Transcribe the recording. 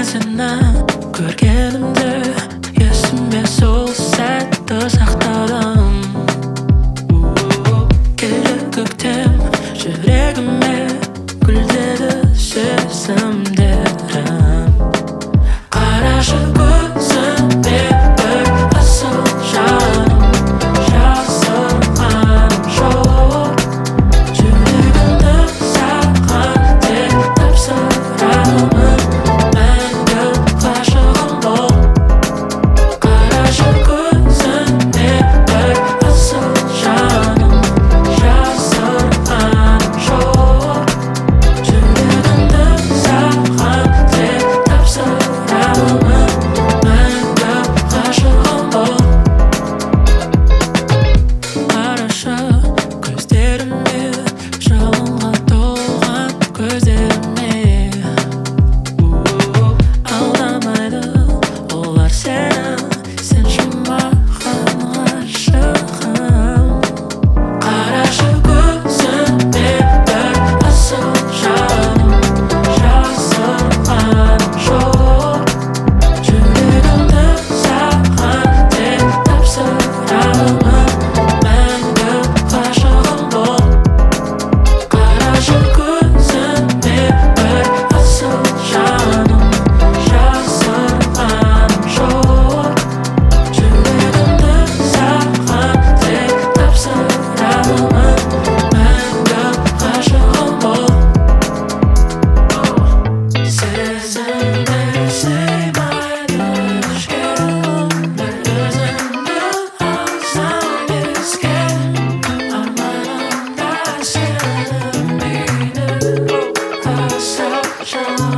сені көргенімді есіме сол сәтті сақтадым. келді көктем жүрегіме гүлдеді сезімдерім. қарашы көзіме бір асыл жаным, жасырғаным жоқ. жүрегімді саған тек тапсырамын, мәңгі ғашығым бол. қарашы көзіме бір асыл жаным, жасырғаным жоқ. жүрегімді саған тек тапсырамын, мәңгі ғашығым бол. қарашы көздеріме, жалынға толған көздеріме. алдамайды олар сені, сен жұмбаған ғашығым. қарашы көзіме бір асыл жаным, жасырғаным жоқ. жүрегімді саған тек тапсырамын, мәңгі ғашығым бол. қарашы көзіме бір асыл жаным, жасырғаным жоқ. жүрегімді саған тек тапсырамын, мәңгі ғашығым бол. сезімді сыймайды ішке, өмір өзіңді алсам еске. арманымда сені мейлі асыл жаным.